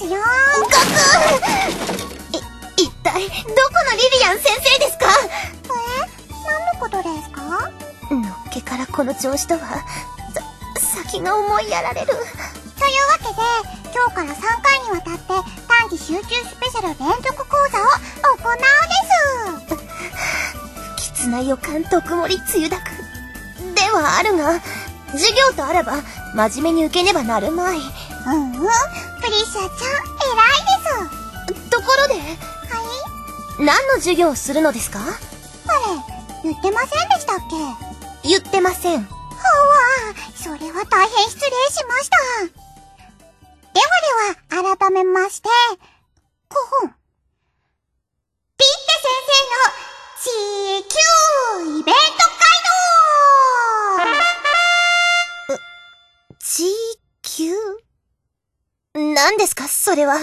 ですよ。 一体どこのリリアン先生ですか？ 何のことですか？ のっけからこの調子とは先が思いやられる。 というわけで今日から3回にわたって短期集中スペシャル連続講座を行うです。 不吉な予感特盛りつゆだくではあるが、授業とあらば真面目に受けねばなるまい。 プリシアちゃん偉いです。 ところで、何の授業をするのですか？ あれ、言ってませんでしたっけ？ 言ってません。 それは大変失礼しました。では改めまして、リッテ先生の地球イベント地球？何ですかそれは。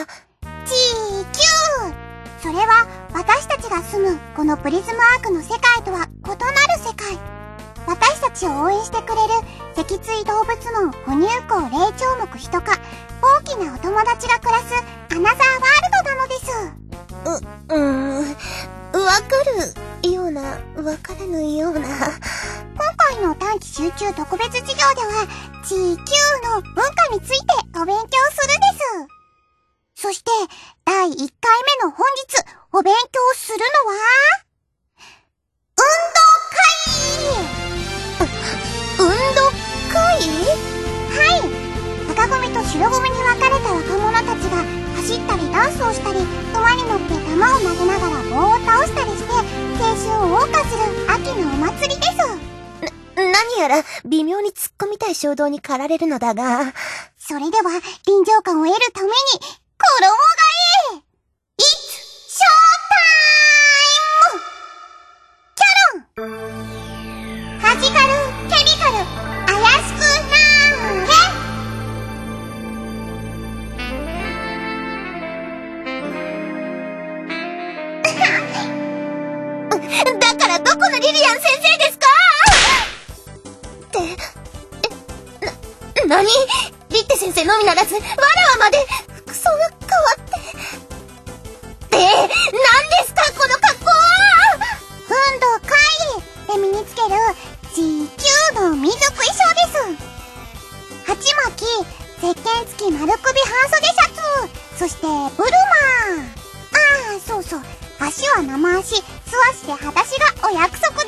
それは私たちが住むこのプリズムアークの世界とは異なる世界。私たちを応援してくれる脊椎動物門哺乳綱霊長目ヒト科大きなお友達が暮らすアナザーワールドなのです。 わかるような、わからぬような。 今回の短期集中特別授業では地球の文化についてお勉強するです。そして第1回目の本日お勉強するのは運動会？ はい。赤組と白組に分かれた若者たちが走ったりダンスをしたり馬に乗って球を投げながら棒を倒したりして青春を謳歌する秋のお祭りです。 何やら微妙に突っ込みたい衝動に駆られるのだが、 それでは臨場感を得るために衣替えIt's Showtime! キャロンマジカルケミカル怪しくだからどこのリリアン先生ですか？何？リッテ先生のみならず、わらわまで服装が変わって。何ですかこの格好は！ 運動会で身につける地球の民族衣装です。鉢巻き、石鹸付き丸首半袖シャツ、そしてブルマー。そうそう。足は生足、素足で裸足がお約束です。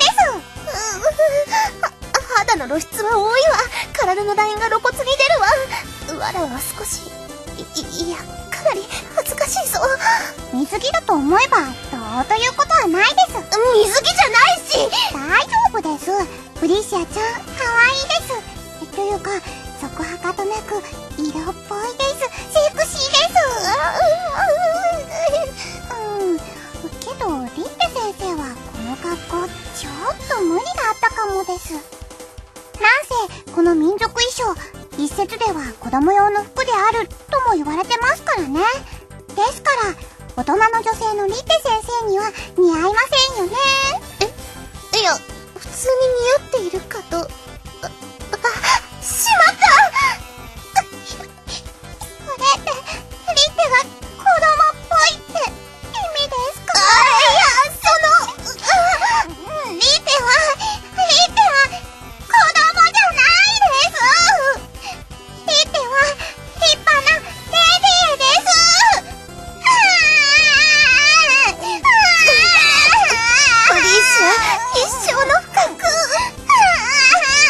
肌の露出は多いわ。体のラインが露骨に出るわ。わらわは少し、いや、かなり恥ずかしいぞ。 水着だと思えば、どうということはないです。 水着じゃないし。 大丈夫です。プリシアちゃん、可愛いです。というか、そこはかとなく、色っぽいです。セクシーです。けど、リッテ先生はこの格好、ちょっと無理があったかもです。なんせ、この民族衣装、一説では子供用の服であるとも言われてますからね。ですから、大人の女性のリッテ先生には似合いませんよね。 いや、普通に似合っているかと。しまった！ それって、リッテが子供っぽいって意味ですか？リッテは子供じゃないです。リッテは立派なレディーです。 ポリシア、一生の不覚。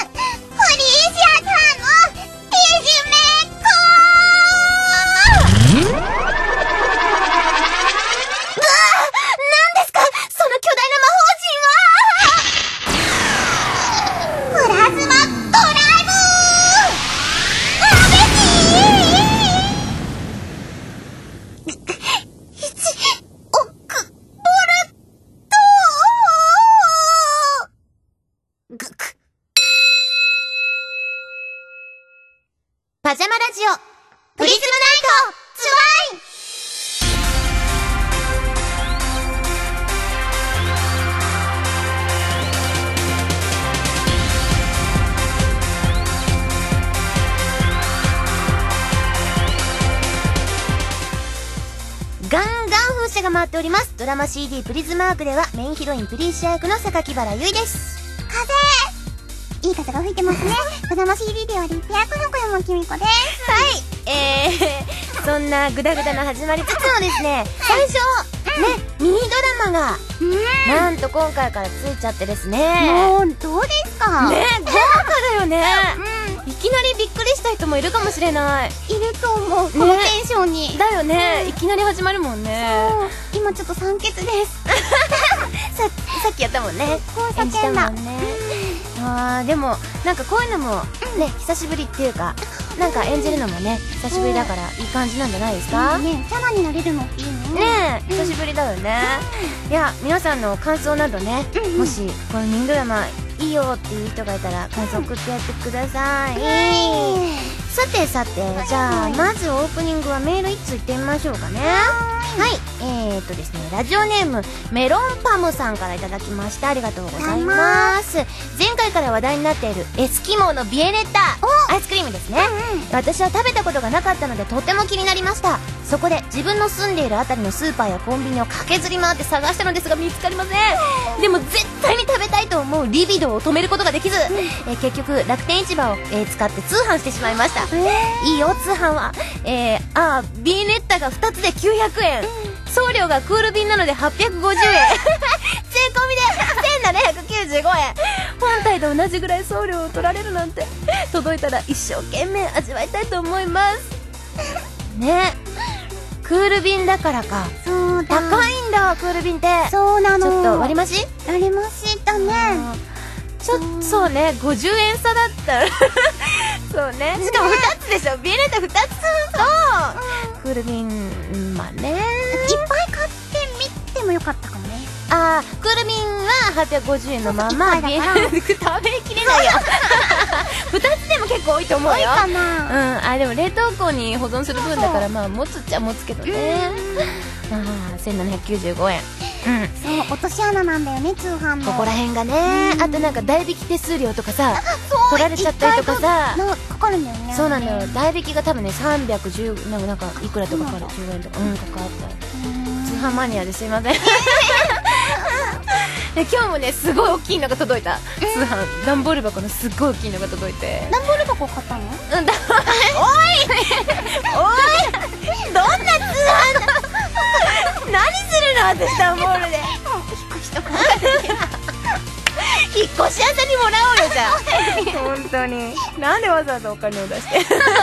ガンガン風車が回っております。ドラマ CD プリズマークではメインヒロインプリシャ役の榊原結衣です。 いい風が吹いてますね。ドラマ CD ではリップ役の小山きみこです。 はい。そんなグダグダの始まりつつもですね、最初、ミニドラマが、なんと今回からついちゃってですね。 もう、どうですかね、豪華だよね。いきなりびっくりした人もいるかもしれない。 いると思う、このテンションに。 だよね、いきなり始まるもんね。 今ちょっと酸欠です。 さっきやったもんね。 演じたもんね。でも、なんかこういうのも、ね、久しぶりっていうか、なんか演じるのもね、久しぶりだからいい感じなんじゃないですか？ ね、キャラになれるのっていいね。久しぶりだよね。いや、皆さんの感想などね、もし、このミニドラマいいよっていう人がいたら、感想送ってやってください。さて、じゃあ、まずオープニングはメール1通いってみましょうかね。はい。ですね、ラジオネーム、メロンパムさんからいただきました。ありがとうございます。前回から話題になっているエスキモーのビエネッタ、アイスクリームですね。私は食べたことがなかったのでとっても気になりました。そこで自分の住んでいるあたりのスーパーやコンビニを駆けずり回って探したのですが見つかりません。でも絶対に食べたいと思うリビドを止めることができず、結局楽天市場を、使って通販してしまいました。いいよ通販は。ビエネッタが2つで900円。送料がクール便なので850円。税込みで1795円。本体と同じぐらい送料を取られるなんて。届いたら一生懸命味わいたいと思います。ね。クール便だからか。 そうだ。 高いんだ、クール便って。 そうなの。 ちょっと割り増し？ 割り増しだね。 そうね、50円差だったらそうね。しかも2つでしょ。ビエネッタ2つとクール便、まあね。いっぱい買ってみてもよかったかもね。 クール便は850円のままビエネッタ食べきれないよ2つでも結構多いと思うよ。 多いかな。 でも冷凍庫に保存する分だからまあ持つっちゃ持つけどね。1795円。 そう、落とし穴なんだよね、通販の。 ここら辺がね。あとなんか代引き手数料とかさ、取られちゃったりとかさ、 かかるんだよね。 そうなんだよ。代引きが多分ね、310なんかいくらとかかる、10円とかかかった通販マニアですいません今日もねすごい大きいのが届いた。通販段ボール箱のすっごい大きいのが届いて。 段ボール箱買ったの？ おいどんな通販何するの私段ボールで。 引っ越しとか引っ越し屋さんにもらおうよじゃあ本当になんでわざわざお金を出して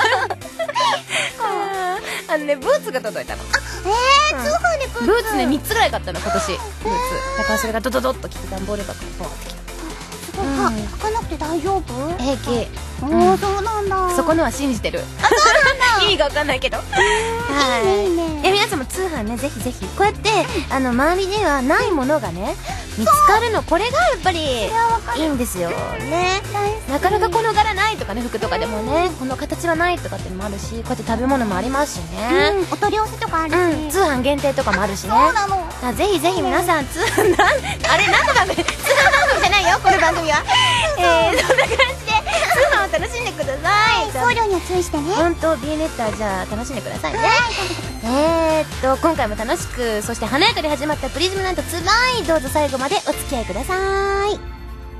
ブーツが届いたの。 通販でブーツね3つぐらい買ったの今年。ブーツだからそれがドドドッときて段ボール箱にボーってきた。 すごい。履かなくて大丈夫？ 平気。 そうなんだ。 そこのは信じてる。 そうなんだ。 意味がわかんないけど。 いいね。 皆さんも通販ねぜひぜひこうやって周りにはないものがね見つかるの、これがやっぱりいいんですよね。なかなかこの柄ないとかね、服とかでもねこの形はないとかってのもあるし、こうやって食べ物もありますしね。 お取り寄せとかあるし、 通販限定とかもあるしね。 そうなの。 ぜひぜひ皆さん通販あれ何の番組？通販番組じゃないよこの番組は。そんな感じで通販を楽しんでください。 送料には注意してね。 本当ビエネッタじゃあ楽しんでくださいね。今回も楽しくそして華やかで始まったプリズムナイトツバイ、どうぞ最後までお付き合いください。クルル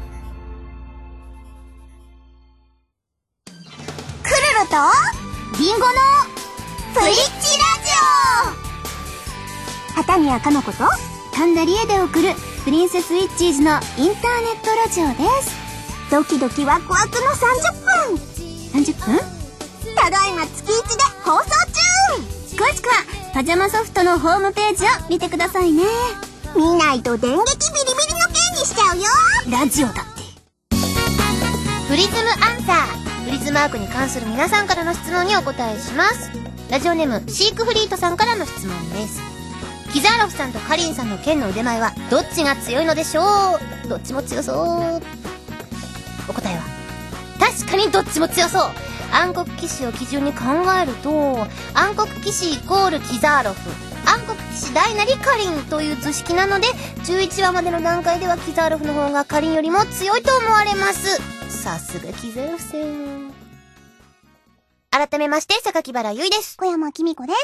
とリンゴのプリッチラジオ。畑宮かの子と神田理恵で送るプリンセスウィッチーズのインターネットラジオです。ドキドキワクワクの30分ただいま月1で放送中。詳しくはパジャマソフトのホームページを見てくださいね。見ないと電撃ビリビリの件にしちゃうよ。ラジオだって。 プリズムアンサー。プリズムアークに関する皆さんからの質問にお答えします。ラジオネームシークフリートさんからの質問です。キザーロフさんとカリンさんの剣の腕前はどっちが強いのでしょう？どっちも強そう。お答えは確かにどっちも強そう。暗黒騎士を基準に考えると暗黒騎士イコールキザーロフ、暗黒騎士大なりカリンという図式なので11話までの段階ではキザーロフの方がカリンよりも強いと思われます。さすがキザーロフさん。改めまして榊原結衣です。 小山きみこです。 はい。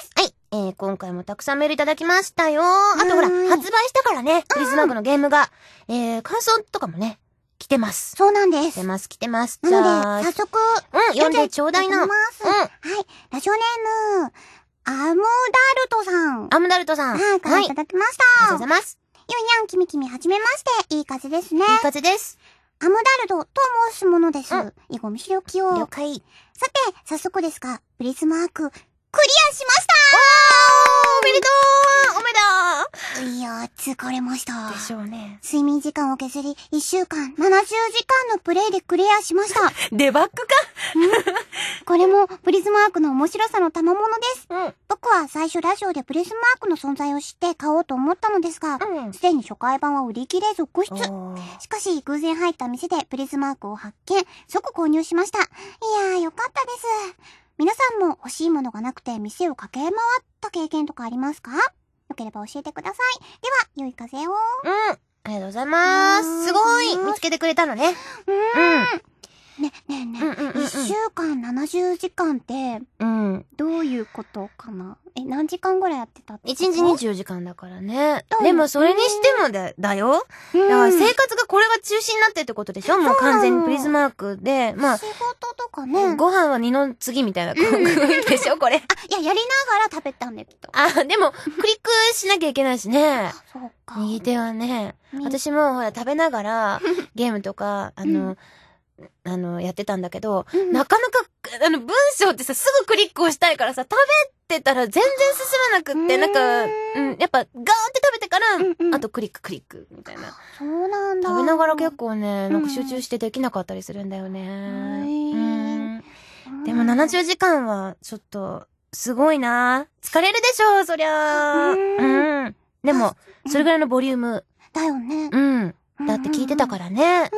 今回もたくさんメールいただきましたよ。あとほら、発売したからね、プリズマークのゲームが、感想とかもね、来てます。 そうなんです。 来てます。 なので、早速、 読んでちょうだいな。 はい。ラジオネーム、アムダルトさん。はい、からいただきました。 ありがとうございます。 ゆいにゃん、きみきみ、はじめまして。いい風ですね。 いい風です。 アムダルトと申すものです。以後見知りおきを。 了解。 さて、早速ですが、プリズマーク、クリアしましたおめでとうおめでとういやー、疲れました。 でしょうね。 睡眠時間を削り、1週間、70時間のプレイでクリアしました。 デバッグかこれも、プリズマークの面白さの賜物です。 うん。 僕は最初ラジオでプリズマークの存在を知って買おうと思ったのですが、すでに初回版は売り切れ続出。しかし、偶然入った店でプリズマークを発見、即購入しました。いやー、よかったです。皆さんも欲しいものがなくて店を駆け回った経験とかありますか？よければ教えてください。では、良い風を。 ありがとうございます。すごい見つけてくれたのね。 ね1週間70時間って、どういうことかな？何時間ぐらいやってたってこと？ 1日24時間だからね。でもそれにしてもだよ。だから生活がこれが中心になってるってことでしょ？もう完全にプリズマークで、まあ。 仕事とかね。 ご飯は二の次みたいな感覚でしょこれ。 いや、やりながら食べたんだけど。 でも、クリックしなきゃいけないしね。 そうか。 右手はね。私もほら食べながら、ゲームとか、やってたんだけど、なかなか、文章ってさ、すぐクリックをしたいからさ、食べてたら全然進まなくって、なんか、やっぱ、ガーンって食べてから、あとクリック、みたいな。 そうなんだ。 食べながら結構ね、なんか集中してできなかったりするんだよね。でも70時間は、ちょっと、すごいな。疲れるでしょ、そりゃ。でも、それぐらいのボリューム。 だよね。 だって聞いてたからね。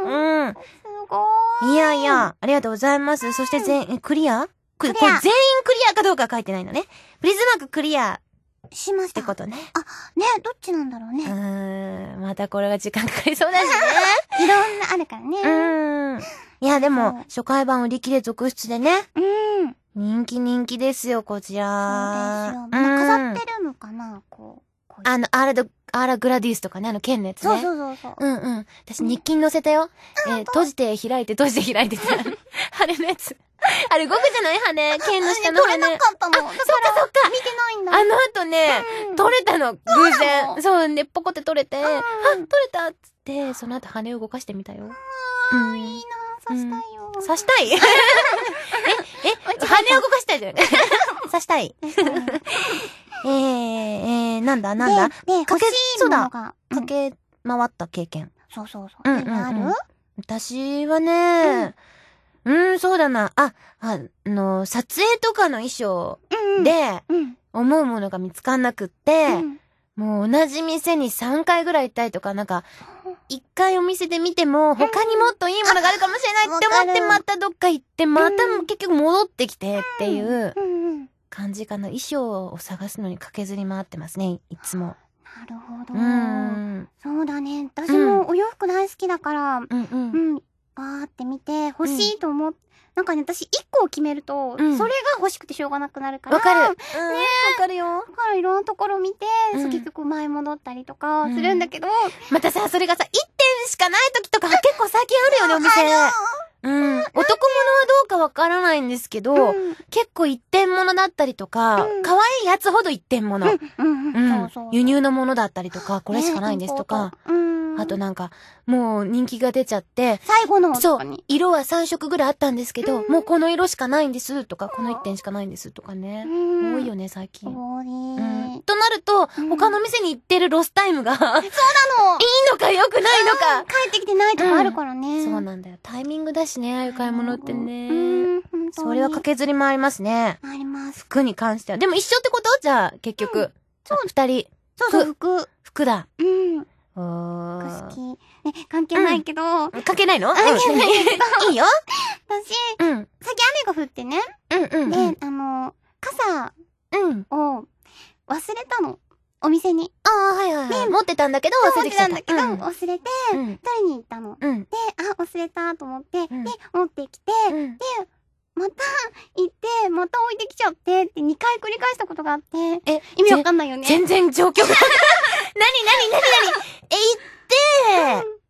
いやいや、ありがとうございます。そしてクリア？これ全員クリアかどうか書いてないのね。プリズマーククリア。 しました。 ってことね。 どっちなんだろうね。 またこれが時間かかりそうだしね。 いろんなあるからね。 いや、でも、初回版売り切れ続出でね。人気ですよ、こちら。 そうですよ。飾ってるのかな、こう。 アーラグラディウスとかね、剣のやつね。 そう。 私日記に載せたよ。閉じて開いてって。羽のやつ。あれ動くじゃない羽。剣の下の羽。 取れなかったの。そっか。見てないんだ。 あの後ね、取れたの、偶然。そうね、ポコって取れて、取れたっつって、その後羽を動かしてみたよ。 いいな、刺したいよ。 刺したい羽を動かしたいじゃん。刺したい。なんだで、欲しいものが。 駆け回った経験。 そう。ある？ 私はね、そうだな。撮影とかの衣装で、思うものが見つかんなくって、もう同じ店に3回ぐらい行ったりとか、なんか、1回お店で見ても、他にもっといいものがあるかもしれないって思って、またどっか行って、また結局戻ってきてっていう感じかな。衣装を探すのに駆けずり回ってますね、いつも。 なるほど。そうだね。私もお洋服大好きだから、バーって見て欲しいと思って、なんかね、私1個を決めると、それが欲しくてしょうがなくなるから。 わかる。 ね、 わかるよ。 だからいろんなところ見て、結局前戻ったりとかするんだけど。 またさ、それがさ、1点しかない時とか結構最近あるよね、お店。男物はどうかわからないんですけど、結構一点物だったりとか、可愛いやつほど一点物。輸入のものだったりとか、これしかないんですとか。あとなんか、もう人気が出ちゃって、 最後のそう、色は3色ぐらいあったんですけど、もうこの色しかないんですとか、この1点しかないんですとかね。多いよね、最近。 多い。 となると、他の店に行ってるロスタイムが、そうなのいいのか良くないのか帰ってきてないとかあるからね。 そうなんだよ。タイミングだしね、ああいう買い物ってね。それは駆けずり回りますね。 あります。 服に関しては。でも一緒ってことじゃあ、結局。二人。 そう、 服だ。 好き。ね、関係ないけど。 関係ないの？ 関係ないけど。 いいよ。 私、さっき雨が降ってね。で、傘を忘れたの。お店に。 はい。持ってたんだけど忘れてたんだけど、 忘れて、取りに行ったの。で、忘れたと思って、で、持ってきて、で、 また行って、また置いてきちゃってって2回繰り返したことがあって。 え、 意味わかんないよね。 全然状況が。なに行って、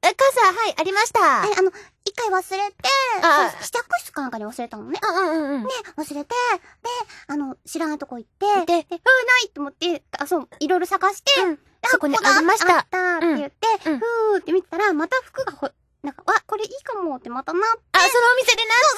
傘、はい、ありました。 1回忘れて、試着室かなんかに忘れたのね。ね、忘れて、で、知らないとこ行って、ないと思って、いろいろ探して、 そこにありました。 あったって言って、ふーって見てたら、また服がなんか、これいいかもってまたなって。 そのお店でなって、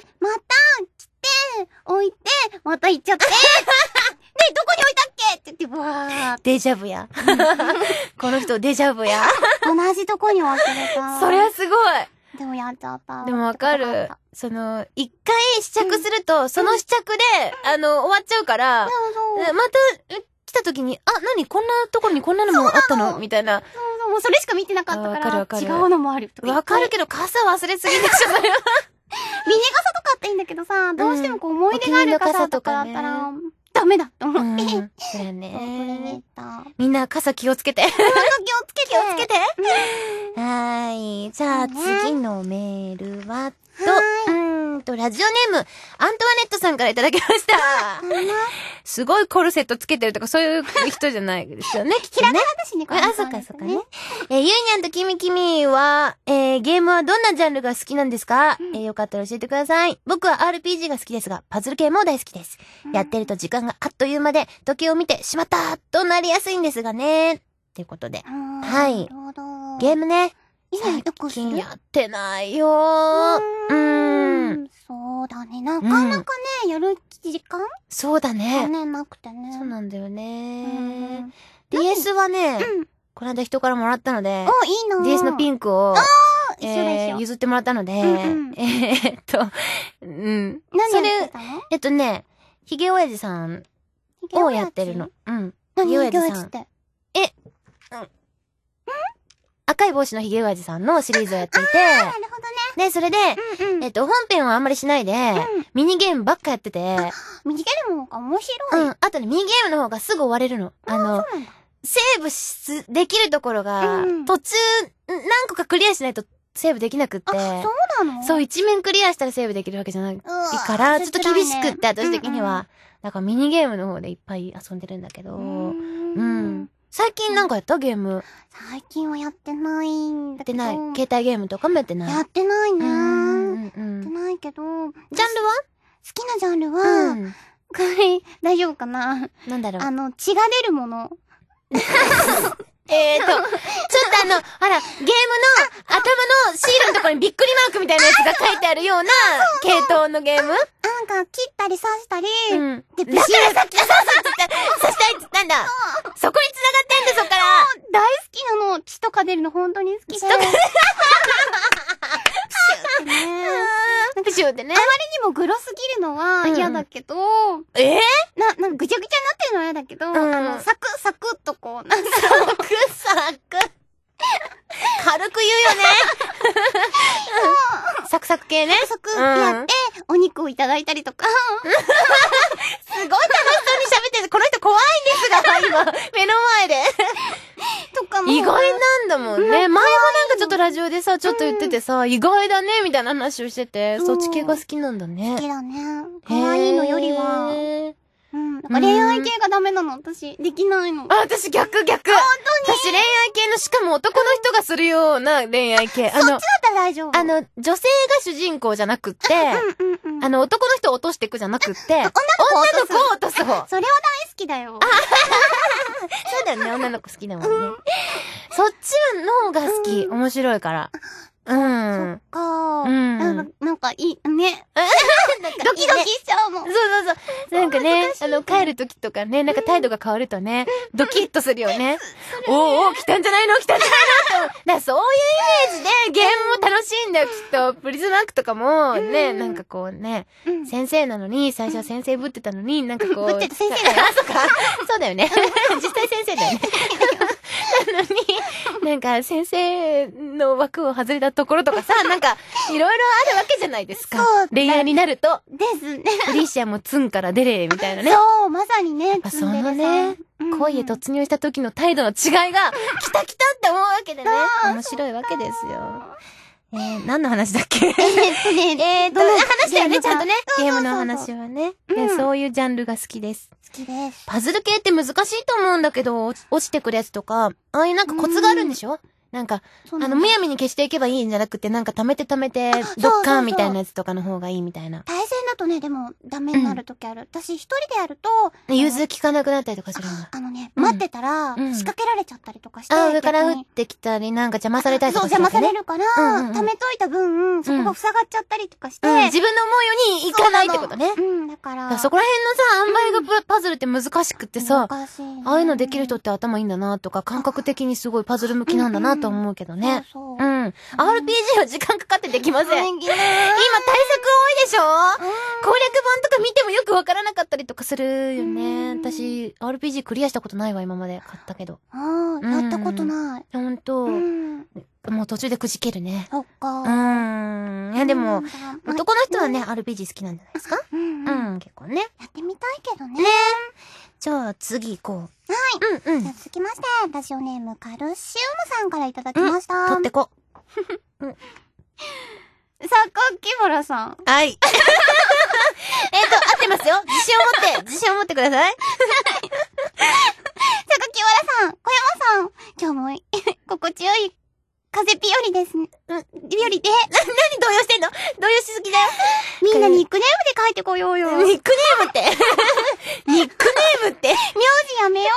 また来て、置いて、また行っちゃって、で、どこに置いたっけって言って、わーって。 デジャブや。この人デジャブや。 同じとこに忘れた。 それはすごい。 でもやっちゃった。 でもわかる。一回試着すると、その試着で、終わっちゃうから、また、来た時に、何こんなところにこんなのもあったのみたいな。 もうそれしか見てなかったから、違うのもあるとか。 わかるけど、傘忘れすぎでしょ、それは。 ミニ傘とかっていいんだけどさ、どうしても思い出がある傘とかだったら、ダメだって思って。 そうやね。みんな傘気をつけて。 気をつけて。 はい。じゃあ次のメールは、ラジオネーム、アントワネットさんからいただきました。すごいコルセットつけてるとかそういう人じゃないですよね。 ひらがなだしね、これ。 そっか。ゆいにゃんときみきみは、ゲームはどんなジャンルが好きなんですか？よかったら教えてください。僕は RPG が好きですが、パズル系も大好きです。やってると時間があっという間で、時計を見てしまったとなりやすいんですがね。っていうことで。はい。ゲームね。最近やってないよー。 そうだね。なかなかね、やる時間そうだね。 なくてね。 そうなんだよね。DS はね、この間人からもらったので、 いいな DS のピンクを、譲ってもらったので、 何やってたの？ヒゲ親父さんをやってるの。 ヒゲ親父さんって。 赤い帽子のヒゲ親父さんのシリーズをやっていて、 なるほどね。 で、それで、本編はあんまりしないで、ミニゲームばっかやってて、 ミニゲームの方が面白い。 あとね、ミニゲームの方がすぐ終われるの。セーブできるところが、途中、何個かクリアしないとセーブできなくって。 そうなの？ そう、一面クリアしたらセーブできるわけじゃないから、ちょっと厳しくって、私的には。だからミニゲームの方でいっぱい遊んでるんだけど、最近なんかやったゲーム。 最近はやってないんだけど。 やってない。携帯ゲームとかもやってない。 やってないね。やってないけど。ジャンルは？好きなジャンルは、これ、大丈夫かな？ なんだろう。 血が出るもの。 ちょっとゲームの、頭のシールのところにびっくりマークみたいなやつが書いてあるような、系統のゲーム？ なんか、切ったり刺したり、 で、だからさっき刺したいって言ったんだ。そこに繋がってんだ、そっから。 大好きなの。血とか出るの本当に好きで。 血とかプシュってね。あまりにもグロすぎるのは嫌だけど、なんかぐちゃぐちゃになってるのは嫌だけど、サクサクっとこう、なんか、 サクサク。軽く言うよね。サクサク系ね。 サクってやって、お肉をいただいたりとか。 すごい楽しそうに喋ってる。この人怖いんですが、今、目の前で。 とかも。 意外なんだもんね。前もなんかちょっとラジオでさ、ちょっと言っててさ、意外だね、みたいな話をしてて、そっち系が好きなんだね。 好きだね。可愛いのよりは。なんか恋愛系がダメなの、私。できないの。 私逆。本当に私恋愛系の、しかも男の人がするような恋愛系。 そっちだったら大丈夫。 女性が主人公じゃなくって、男の人を落としていくじゃなくって、女の子を落とす方。 それは大好きだよ。 そうだよね、女の子好きだもんね。そっちの方が好き。面白いから。そっかなんかいい、ね。ドキドキしちゃうもん。そう。なんかね、帰る時とかね、なんか態度が変わるとね、ドキッとするよね。来たんじゃないのだからそういうイメージでゲームも楽しいんだよ、きっと。プリズムアークとかも、ね、なんかこうね、先生なのに、最初は先生ぶってたのに、なんかこう。 ぶってた先生だよ。 そっか。そうだよね。実際先生だよね。なのに、なんか先生の枠を外れたところとかさ、なんか、いろいろあるわけじゃないですか。恋愛になると。 ですね。 フリーシアもツンからデレレみたいなね。 そう、まさにね、 そのね、恋へ突入した時の態度の違いが、来たって思うわけでね。面白いわけですよ。 何の話だっけ？話したよね、ちゃんとね。ゲームの話はね。そういうジャンルが好きです。 好きです。 パズル系って難しいと思うんだけど、落ちてくるやつとか、ああいうなんかコツがあるんでしょ？なんか、むやみに消していけばいいんじゃなくて、なんか貯めて、ドッカーンみたいなやつとかの方がいいみたいな。 対戦だとね、でも、ダメになるときある。私一人でやると、 融通効かなくなったりとかするんだ。 待ってたら、仕掛けられちゃったりとかして。 上から降ってきたり、なんか邪魔されたりとかする。 そう、邪魔されるから、貯めといた分、そこが塞がっちゃったりとかして。 自分の思うようにいかないってことね。 だから。 そこら辺のさ、塩梅がパズルって難しくってさ、ああいうのできる人って頭いいんだなとか、感覚的にすごいパズル向きなんだなと思うけどね。RPG は時間かかってできません。今対策多いでしょ？攻略本とか見てもよくわからなかったりとかするよね。私、RPG クリアしたことないわ、今まで買ったけど。 やったことない。 ほんと。もう途中でくじけるね。 そっか。 いやでも、男の人はね、RPG 好きなんじゃないですか？結構ね。 やってみたいけどね。 じゃあ次行こう。 はい。じゃあ続きまして、ラジオネームカルシウムさんからいただきました。 取ってこ。 榊原さん。 はい。合ってますよ。自信を持ってください。 榊原さん、小山さん、今日も心地よい風日和ですね。日和で。何動揺してんの？動揺しすぎだよ。 みんなニックネームで書いてこようよ。 ニックネームってニックネームって名字やめよ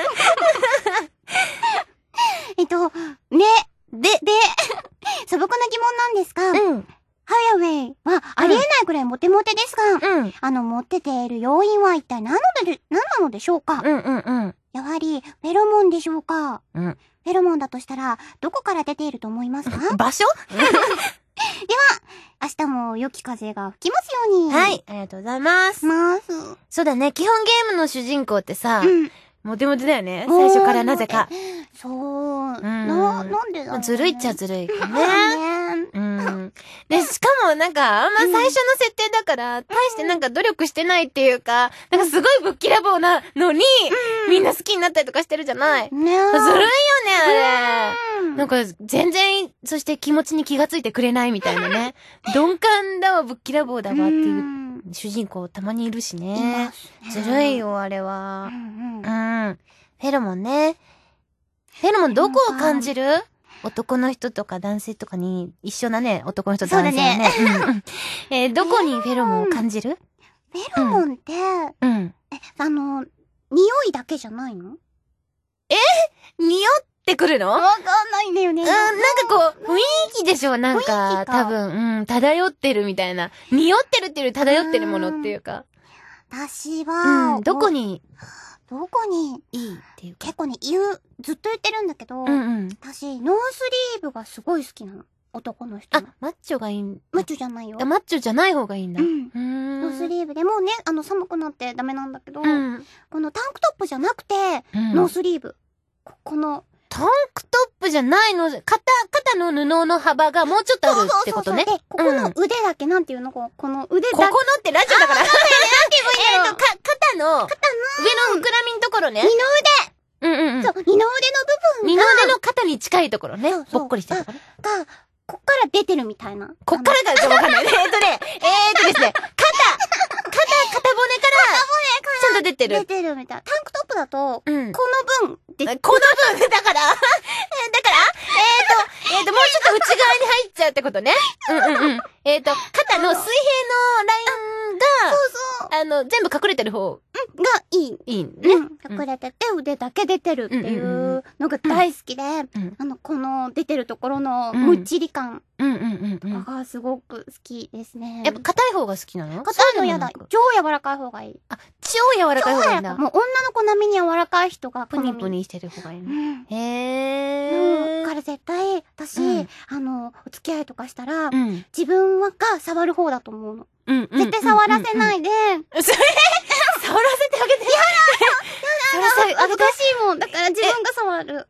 う。素朴な疑問なんですが、ハイアウェイはありえないくらいモテモテですが、モテている要因は一体何なのでしょうか？やはり、フェロモンでしょうか？フェロモンだとしたら、どこから出ていると思いますか？ 場所？ では、明日も良き風が吹きますように。 はい、ありがとうございます。そうだね、基本ゲームの主人公ってさ、モテモテだよね、最初からなぜか。 そう。なんでだろうね。 ずるいっちゃずるいかね。で、しかもなんか、あんま最初の設定だから、大してなんか努力してないっていうか、なんかすごいぶっきらぼうなのに、みんな好きになったりとかしてるじゃない。ずるいよね、あれ。なんか、全然、そして気持ちに気がついてくれないみたいなね。鈍感だわ、ぶっきらぼうだわっていう主人公たまにいるしね。ずるいよ、あれは。フェロモンね。フェロモンどこを感じる？男の人とか男性とかに一緒だね。男の人と男性ね。どこにフェロモンを感じる？ フェロモンって、匂いだけじゃないの？ 匂ってくるの？ わかんないんだよね。 なんかこう、雰囲気でしょ？なんか、多分、漂ってるみたいな。匂ってるっていうより漂ってるものっていうか。 私は、 どこにいいっていうか。 結構ね、ずっと言ってるんだけど、私、ノースリーブがすごい好きなの。男の人の。 マッチョがいいんだ。 マッチョじゃないよ。 マッチョじゃない方がいいんだ。 ノースリーブでもうね、寒くなってダメなんだけど、このタンクトップじゃなくて、ノースリーブ。この、 タンクトップじゃないの、肩の布の幅がもうちょっとあるってことね。 で、ここの腕だけ、なんていうの？この腕だけ。 ここのってラジオだから。なんて言えばいいの？肩の、上の膨らみのところね。 二の腕。そう、二の腕の部分が。 二の腕の肩に近いところね。ぼっこりしてるところ。 が、こっから出てるみたいな。 こっからがわかんない。ですね。肩骨から、ちゃんと出てる。 出てるみたいな。タンクトップだと、この分、 この分、だから、もうちょっと内側に入っちゃうってことね。肩の水平のラインが、全部隠れてる方がいい。 いいね。 隠れてて腕だけ出てるっていうのが大好きで、この出てるところのむっちり感とかがすごく好きですね。 やっぱ硬い方が好きなの？ 硬いの嫌だ。超柔らかい方がいい。 超柔らかい方がいいんだ。 もう女の子並みに柔らかい人がプニプニしてる方がいいの。だから絶対、私、お付き合いとかしたら、自分が触る方だと思うの。絶対触らせないで。 触らせてあげて。 恥ずかしいもん。だから自分が触る。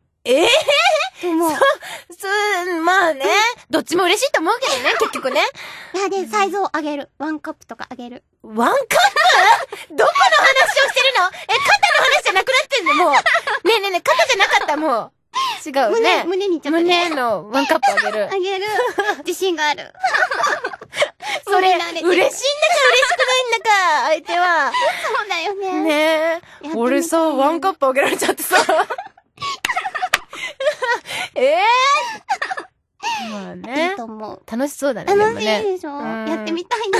まあね。どっちも嬉しいと思うけどね、結局ね。 いや、で、サイズを上げる。ワンカップとか上げる。 ワンカップ？どこの話をしてるの？肩の話じゃなくなってんのもう。ねえ、肩じゃなかったもう。 違うね。 胸にちょっとね。 胸のワンカップあげる。 あげる。自信がある。 それ、嬉しいんだか嬉しくないんだか、相手は。 そうだよね。 ねえ。俺さ、ワンカップあげられちゃってさ。まあね。 いいと思う。 楽しそうだね。 楽しいでしょ。やってみたいね。ウ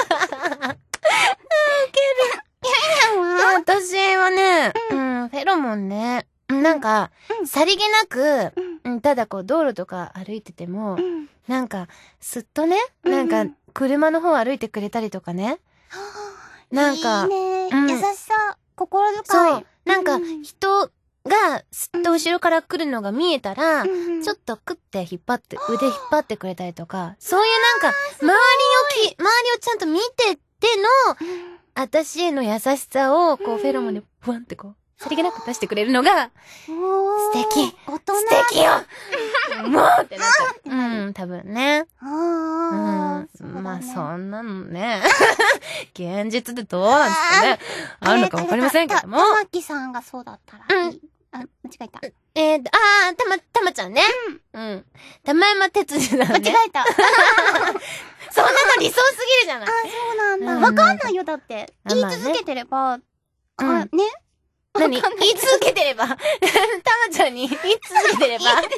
ケる。 私はね、フェロモンね。なんか、さりげなく、ただこう道路とか歩いてても、なんか、すっとね、なんか、車の方歩いてくれたりとかね。なんか、 いいね。優しさ、心遣い。 そう。なんか、人がすっと後ろから来るのが見えたら、ちょっとクッて引っ張って、腕引っ張ってくれたりとか、そういうなんか、周りをちゃんと見てての、私への優しさを、こう、フェロモンで、ブワンってこう、さりげなく出してくれるのが、素敵。 大人。 素敵よもうってなっちゃう。多分ね。まあ、そんなのね。現実でどうなんですかね。あるのかわかりませんけども。 玉木さんがそうだったらいい。間違えた。 たまちゃんね。玉山哲司だね。 間違えた。 そんなの理想すぎるじゃない。 そうなんだ。わかんないよ、だって。言い続けてれば、ね。 何言い続けてればたまちゃんに言い続けてればいつかだ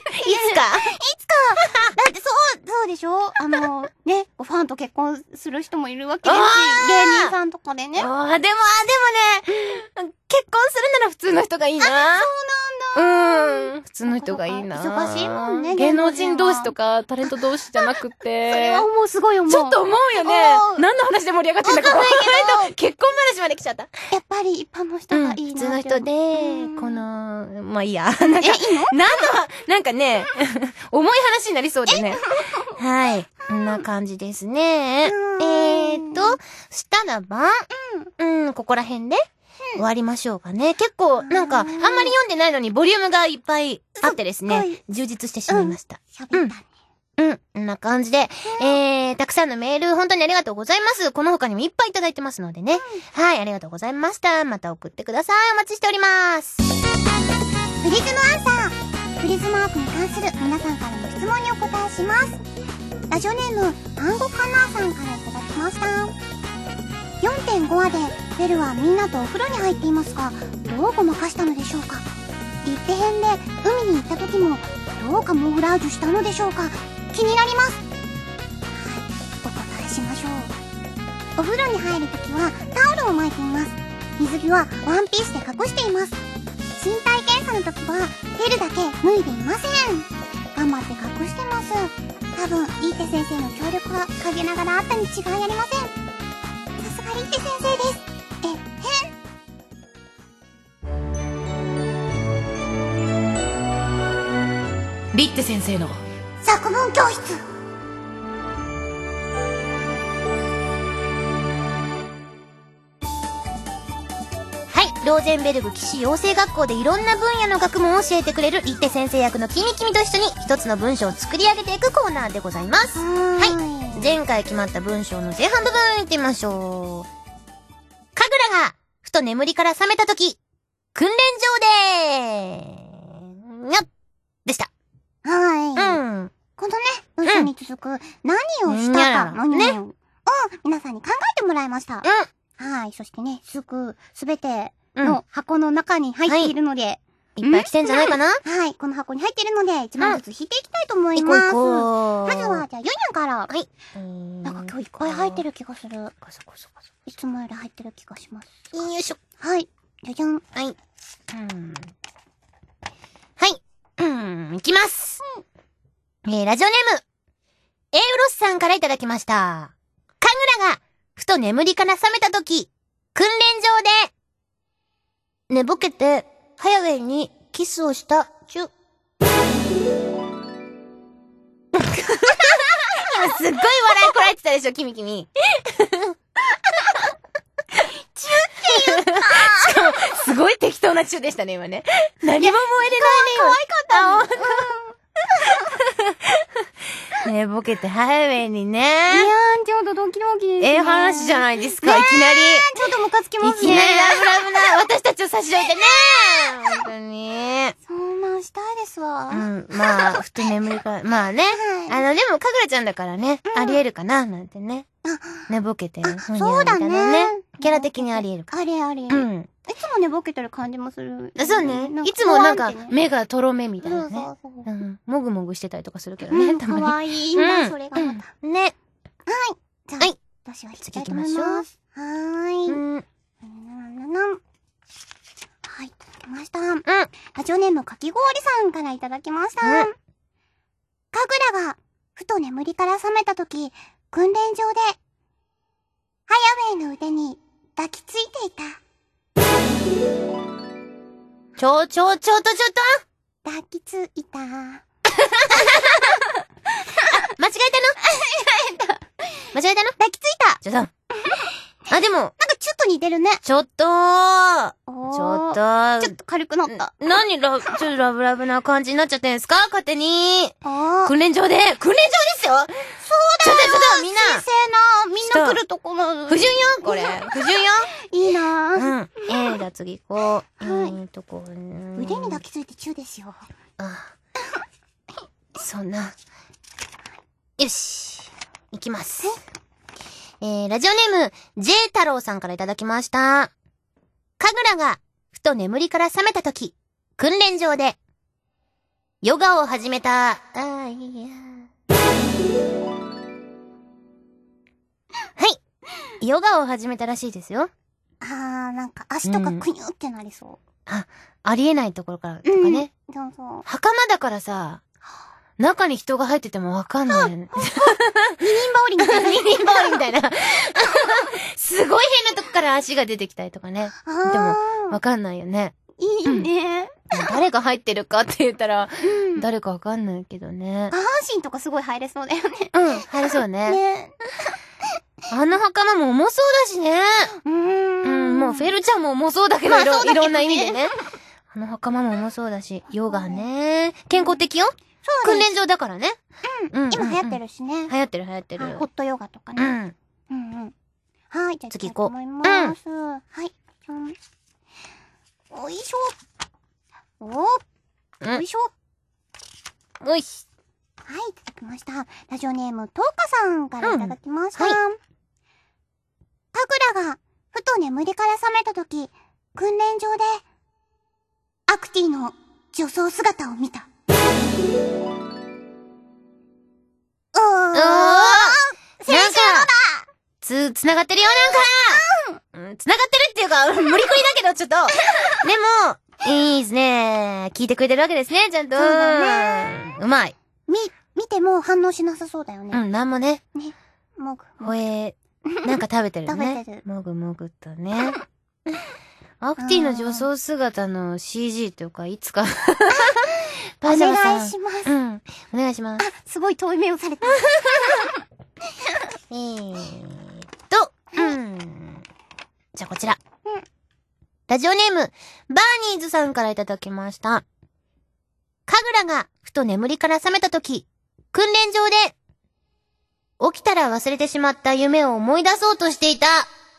ってそうでしょね、ファンと結婚する人もいるわけですし、芸人さんとかでね。 でもね、結婚するなら普通の人がいいな。そうなんだ。普通の人がいいな。 忙しいもんね、 芸能人同士とかタレント同士じゃなくて。 それはもうすごい思う。 ちょっと思うよね。何の話で盛り上がってんだかわかんないけど、結婚話まで来ちゃった。 やっぱり一般の人がいいな。 普通の人で、この、まあいいや。 いいの？ なんかね、重い話になりそうでね。はい。こんな感じですね。したらば、ここら辺で終わりましょうかね。結構、なんか、あんまり読んでないのにボリュームがいっぱいあってですね、充実してしまいました。 喋ったね。 こんな感じで、たくさんのメール本当にありがとうございます。この他にもいっぱいいただいてますのでね。はい、ありがとうございました。また送ってください。お待ちしております。 フリズのアンサー。フリズマークに関する皆さんからの質問にお答えします。ラジオネーム、アンゴカナーさんからいただきました。4.5 話で、ベルはみんなとお風呂に入っていますが、どうごまかしたのでしょうか。一手編で海に行った時も、どうカモフラージュしたのでしょうか。気になります。はい、お答えしましょう。お風呂に入るときはタオルを巻いています。水着はワンピースで隠しています。身体検査のときはヘルだけ脱いでいません。頑張って隠してます。多分リーテ先生の協力は陰ながらあったに違いありません。さすがリーテ先生です。 リッテ先生の作文教室。 ローゼンベルグ騎士養成学校でいろんな分野の学問を教えてくれるリッテ先生役のキミキミと一緒に一つの文章を作り上げていくコーナーでございます。はい。前回決まった文章の前半部分いってみましょう。神楽がふと眠りから覚めたとき、訓練場ででした。 はい。このね、文章に続く何をしたかのね、を皆さんに考えてもらいました。はい。そしてね、すべての箱の中に入っているので、 いっぱい来てんじゃないかな？ はい。この箱に入っているので、一枚ずつ引いていきたいと思います。まずは、じゃあ、ヨンヨンから。はい。なんか今日いっぱい入ってる気がする。いつもより入ってる気がします。 よいしょ。 はい。じゃじゃん。 はい。はい。いきます。ラジオネーム、エウロスさんからいただきました。神楽が、ふと眠りから覚めたとき、訓練場で、寝ぼけて、ハヤウェイにキスをした、チュ。今すっごい笑いこられてたでしょ、キミキミ。チュって言ったしかも、すごい適当なチュでしたね、今ね。何も燃えれないね、 可愛かったね。 寝ぼけてハイウェイにね。いやー、ちょうどドキドキですね。 話じゃないですか、いきなり。 ちょっとムカつきますね。 いきなりラブラブな私たちを差し置いてね。本当に。 そんなんしたいですわ。 まあ、ふと眠りから、まあね。 はい。 でも、かぐらちゃんだからね、ありえるかな、なんてね。寝ぼけてる。 そうだね。 キャラ的にありえるか。 ありあり。いつも寝ぼけてる感じもする。 そうね。いつもなんか、目がとろめみたいなね。もぐもぐしてたりとかするけどね、たまに。 かわいいんだ、それがまた。 ね。 はい。じゃあ、私は引きたいと思います。はーい。はい、いただきました。ラジオネームかきごおりさんからいただきました。かぐらが、ふと眠りから覚めたとき、訓練場で、ハヤウェイの腕に抱きついていた。 ちょっと抱きついた。 間違えたの抱きついた。 ちょっと。でも。 なんかちょっと似てるね。 ちょっと軽くなった。 ちょっとラブラブな感じになっちゃってんすか勝手に。訓練場ですよ。そうだよ。 ちょっとみんな。神聖な、みんな来るところ。 不純よこれ。不純よいいなぁ。じゃあ次こう。 腕に抱きついてチューですよ。 そんな。よし。いきます。ラジオネーム、J 太郎さんからいただきました。かぐらが、ふと眠りから覚めたとき、訓練場で、ヨガを始めた。はい。ヨガを始めたらしいですよ。 なんか足とかクニューってなりそう。 ありえないところからとかね。 そうそう。 袴だからさ、中に人が入っててもわかんない。二人羽織みたいな。すごい変なとこから足が出てきたりとかね。でも、わかんないよね。 いいね。 誰が入ってるかって言ったら、誰かわかんないけどね。 下半身とかすごい入れそうだよね。 入れそうね。あの袴も重そうだしね。もうフェルちゃんも重そうだけど、いろんな意味でね。あの袴も重そうだし、ヨガね。健康的よ。訓練場だからね。 今流行ってるしね。 流行ってる。 ホットヨガとかね。はい、じゃあ次行こう。はい。おいしょ。おいしょ。 おいし。 はい、いただきました。ラジオネーム、とうかさんからいただきました。かぐらが、ふと眠りから覚めたとき、訓練場で、アクティの女装姿を見た。先生のだ繋がってるよ、なんか繋がってるっていうか、無理くりだけど、ちょっと。でも、いいですね。聞いてくれてるわけですね、ちゃんと。うまい。 見ても反応しなさそうだよね。 なんもね。 もぐ。 なんか食べてるね。 食べてる。 もぐもぐとね。アクティの女装姿の CG というか、いつか。 お願いします。 お願いします。 すごい遠い目をされた。 じゃあこちら。ラジオネーム、バーニーズさんからいただきました。かぐらがふと眠りから覚めたとき、訓練場で、起きたら忘れてしまった夢を思い出そうとしていた。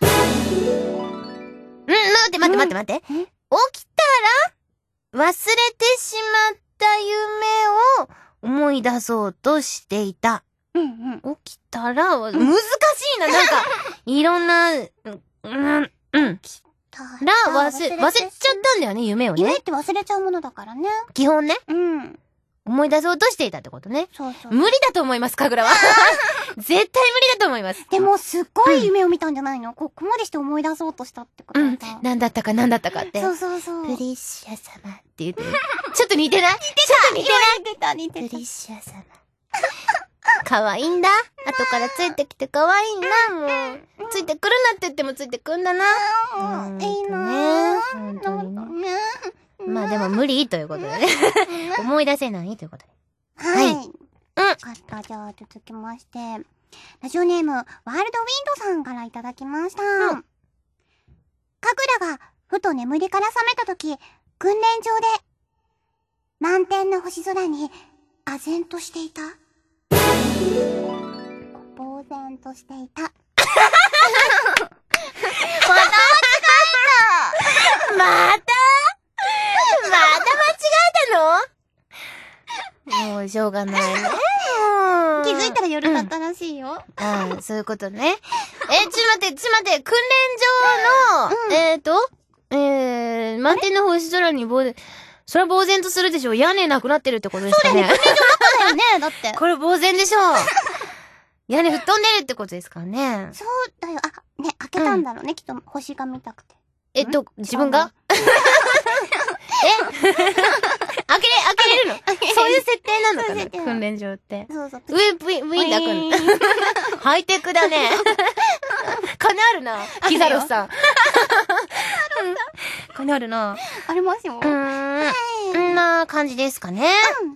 待って。起きたら、忘れてしまった夢を思い出そうとしていた。起きたら、難しいな、なんか、いろんな、忘れちゃったんだよね、夢をね。 夢って忘れちゃうものだからね。 基本ね。思い出そうとしていたってことね。 そう。 無理だと思います、かぐらは。絶対無理だと思います。 でも、すっごい夢を見たんじゃないの？ここまでして思い出そうとしたってことだ。 なんだったかって。 そう。 プリッシャ様って言ってる。ちょっと似てない？ 似てた。 プリッシャ様。可愛いんだ。後からついてきて可愛いんだ、もう。ついてくるなって言ってもついてくんだな。 いいなぁ。 本当にね。まあでも無理ということでね。思い出せないということで。 はい。わかった。じゃあ続きまして。ラジオネーム、ワールドウィンドさんからいただきました。かぐらが、ふと眠りから覚めたとき、訓練場で、満天の星空に、唖然としていた。呆然としていた。また間違えた。 また間違えたの？ もうしょうがないね。 気づいたら夜だったらしいよ。 そういうことね。ちょっと待って、訓練場の、満天の星空にそれは呆然とするでしょ。屋根なくなってるってことですかね。 そうだよね、訓練場だよね、だって。 これ呆然でしょ。屋根吹っ飛んでるってことですからね。 そうだよ。ね、開けたんだろうね、きっと星が見たくて。 自分が開けれるのそういう設定なのかな訓練場って。 そうそう。 ウィンだくん。ハイテクだね。金あるな、キザロスさん。金あるな。 ありますよ。 こんな感じですかね。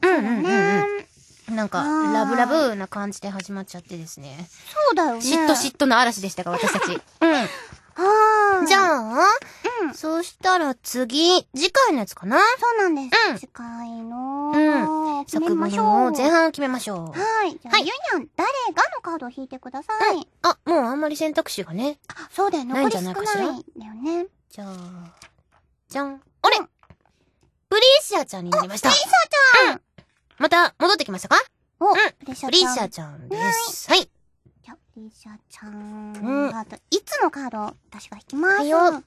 なんか、ラブラブな感じで始まっちゃってですね。 そうだよね。 嫉妬の嵐でしたが、私たち。じゃあ、そしたら次回のやつかな？ そうなんです。次回の、決めましょう。 作文を前半決めましょう。 はい。じゃあ、ゆいにゃん、誰がのカードを引いてください。 もうあんまり選択肢がね。 そうだよね。 ないんじゃないかしら。 残り少ないんだよね。 じゃあ、じゃん。あれプリシアちゃんになりました。 プリシアちゃんまた戻ってきましたか？ プリシアちゃんです。はい。 じゃあ、プリシアちゃん。あと、いつのカードを私が引きます。 はいよ。 ラ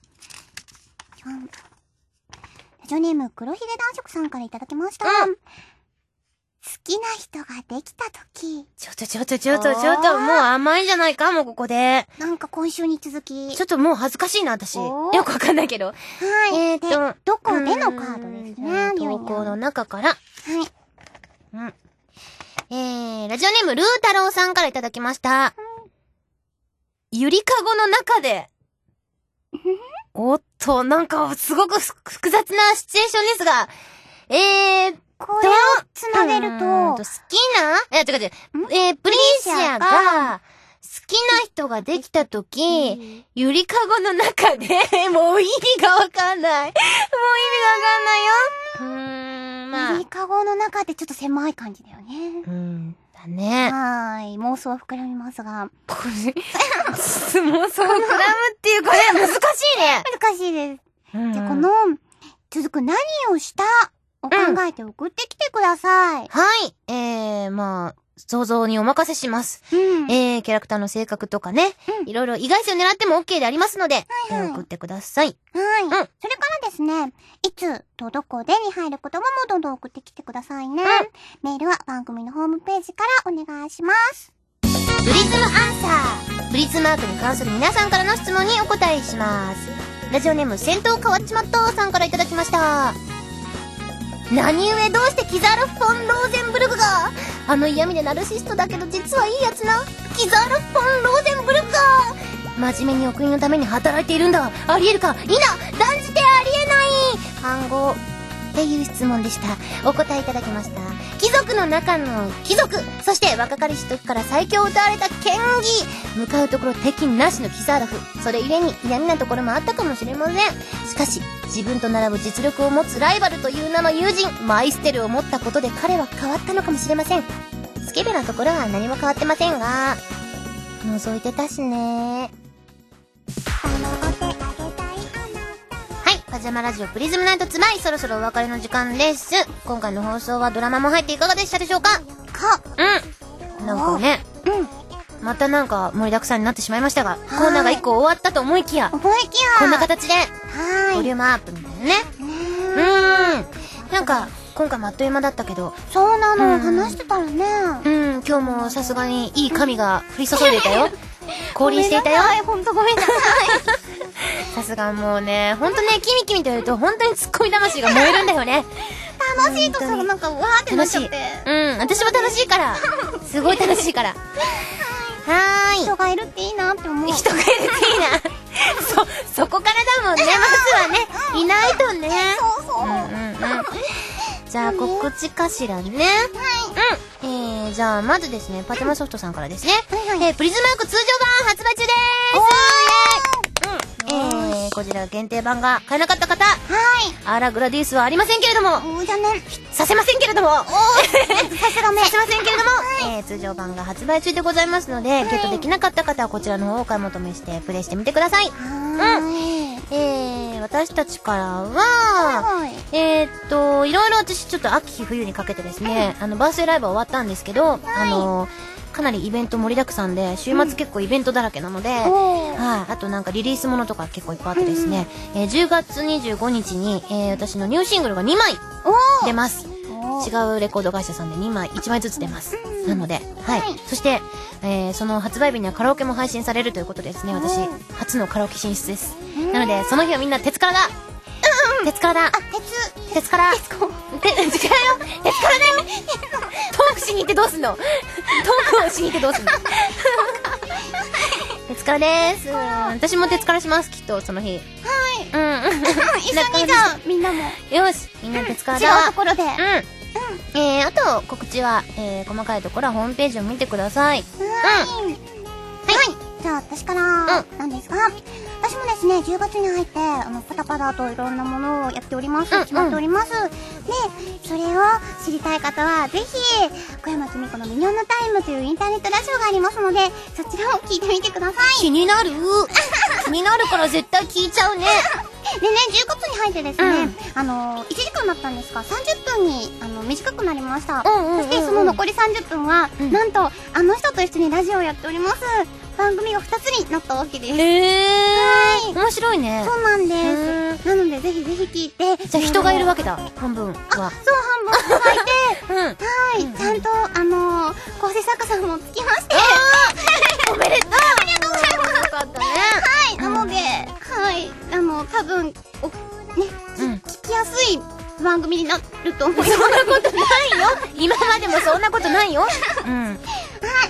ジオネーム、黒ひげ男色さんからいただきました。好きな人ができたとき。 ちょっと、もう甘いんじゃないかもうここで。 なんか今週に続き。 ちょっともう恥ずかしいな、私。よくわかんないけど。 はい。どこでのカードですね。 投稿の中から。 はい。 ラジオネーム、ルー太郎さんからいただきました。ゆりかごの中で。おっと、なんか、すごく複雑なシチュエーションですが、 これをつなげると、 好きな違う。プリシアが、好きな人ができたとき、ゆりかごの中で、もう意味がわかんない。よ。 ゆりかごの中でちょっと狭い感じだよね。 だね。 妄想は膨らみますが。 これ、妄想膨らむっていうかね、難しいね。 難しいです。じゃあこの、続く何をしたを考えて送ってきてください。 はい。想像にお任せします。キャラクターの性格とかね、いろいろ意外性を狙っても OK でありますので、送ってください。 それからですね、いつとどこでに入る言葉もどんどん送ってきてくださいね。メールは番組のホームページからお願いします。 ブリズムアンサー。ブリズマークに関する皆さんからの質問にお答えします。ラジオネーム、戦闘変わっちまったさんからいただきました。何故どうしてキザール・フォン・ローゼンブルクが嫌味でナルシストだけど実はいいやつなキザール・フォン・ローゼンブルクが真面目にお国のために働いているんだ。ありえるか？いいな、断じてありえない暗号っていう質問でした。お答えいただきました。貴族の中の貴族、そして若かりし時から最強を歌われた剣技、向かうところ敵なしのキザーラフ。それゆえに嫌味なところもあったかもしれません。しかし自分と並ぶ実力を持つライバルという名の友人マイステルを持ったことで彼は変わったのかもしれません。スケベなところは何も変わってませんが、覗いてたしね。パジャマラジオプリズムナイトツマイ、そろそろお別れの時間です。今回の放送はドラマも入っていかがでしたでしょうか？なんかね、またなんか盛りだくさんになってしまいましたが、コーナーが1個終わったと思いきや、こんな形でボリュームアップみたいなね。なんか今回もあっという間だったけど、 そうなの、話してたらね。 今日もさすがにいい神が降り注いでいたよ。降臨していたよ。 ほんとごめんなさい。 さすがもうね、ほんとね、キミキミといると本当にツッコミ魂が燃えるんだよね。 楽しいとさ、なんかわーってなっちゃって。 私も楽しいから。すごい楽しいから。 人がいるっていいなって思う。 人がいるっていいな。そこからだもんね、まずはね。いないとね。じゃあ、告知かしらね。じゃあ、まずですね、パテマソフトさんからですね。プリズマーク通常版発売中でーす。こちら限定版が買えなかった方、アーラグラディースはありませんけれども、させませんけれども、させませんけれども、通常版が発売中でございますので、ゲットできなかった方はこちらの方をお買い求めしてプレイしてみてください。 私たちからは、 はい。 いろいろ私ちょっと秋冬にかけてですね、バースデーライブは終わったんですけど、かなりイベント盛りだくさんで、週末結構イベントだらけなので、はい、あとなんかリリースものとか結構いっぱいあってですね、10月25日に、私のニューシングルが2枚出ます。違うレコード会社さんで1枚ずつ出ます。なので、はい。そして、その発売日にはカラオケも配信されるということですね。私、初のカラオケ進出です。なので、その日はみんな鉄からだ。鉄からだ。鉄から。違うよ。鉄からだよ。トークしに行ってどうすんの？トークをしに行ってどうすんの？鉄からです。私も鉄からします、きっと、その日。 はい。一緒にじゃあ、みんなも。 よし、みんな鉄からだ。 違うところで。 あと、告知は、細かいところはホームページを見てください。 はい。じゃあ、私から、なんですが、私もですね、10月に入って、パタパタといろんなものをやっております。決まっております。で、それを知りたい方は、ぜひ、小山君子のミニオンのタイムというインターネットラジオがありますので、そちらを聞いてみてください。 気になる気になるから絶対聞いちゃうね。 でね、10月に入ってですね、1時間だったんですが、30分に、短くなりました。そして、その残り30分は、なんと、あの人と一緒にラジオをやっております。番組が2つになったわけです。 はい。面白いね。 そうなんです。なので、ぜひぜひ聞いて。 じゃあ人がいるわけだ、半分は。 そう、半分がいて。はい。ちゃんと、構成作家さんもつきまして。 おめでとう。 ありがとうございます。 よかったね。 はい。なので、はい。多分、ね、聞きやすい番組になると思います。 そんなことないよ。今までもそんなことないよ。 はい。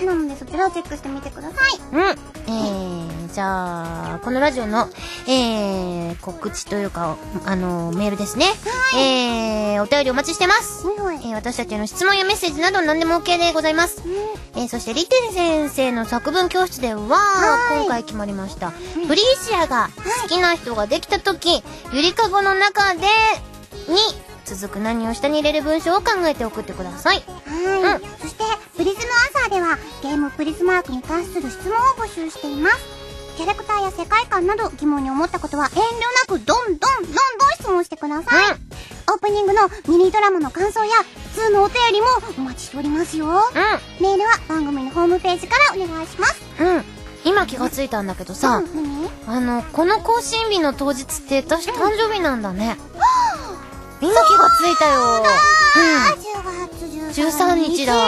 なので、そちらをチェックしてみてください。 じゃあ、このラジオの、告知というか、メールですね。お便りお待ちしてます。私たちへの質問やメッセージなど何でも OK でございます。そして、リテル先生の作文教室では、今回決まりました。フリーシアが好きな人ができたとき、ゆりかごの中で、続く何を下に入れる文章を考えて送ってください。 そして、プリズムアンサーでは、ゲームプリズマークに関する質問を募集しています。キャラクターや世界観など疑問に思ったことは遠慮なくどんどん質問してください。オープニングのミニドラマの感想や普通のお便りもお待ちしておりますよ。メールは番組のホームページからお願いします。 今気がついたんだけどさ、この更新日の当日って私誕生日なんだね。みんな気がついたよ。 10月 13日だ。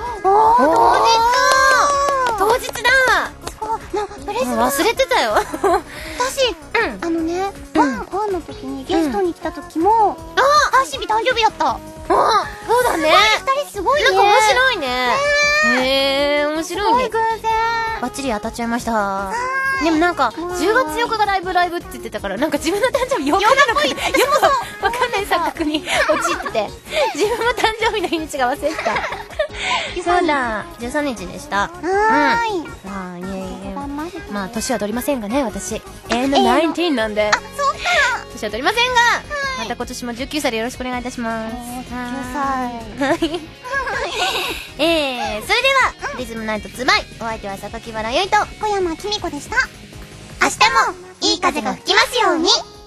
当日だ。忘れてたよ。 私、ワンの時にゲストに来た時も、シビ誕生日やった。 そうだね。 2人すごいね。 なんか面白いね。面白いね。 すごい偶然。 バッチリ当たっちゃいました。でもなんか、10月4日がライブって言ってたから、なんか自分の誕生日4日なのかよくわかんない錯覚に陥ってて、自分の誕生日の日にちが忘れてた。そうだ、13日でした。まあ、年は取りませんがね、私。19なんで。 そうか。 年は取りませんが、また今年も19歳でよろしくお願いいたします。 19歳。 それでは、リズムナイト2倍、お相手は榊原ゆいと小山きみこでした。明日もいい風が吹きますように。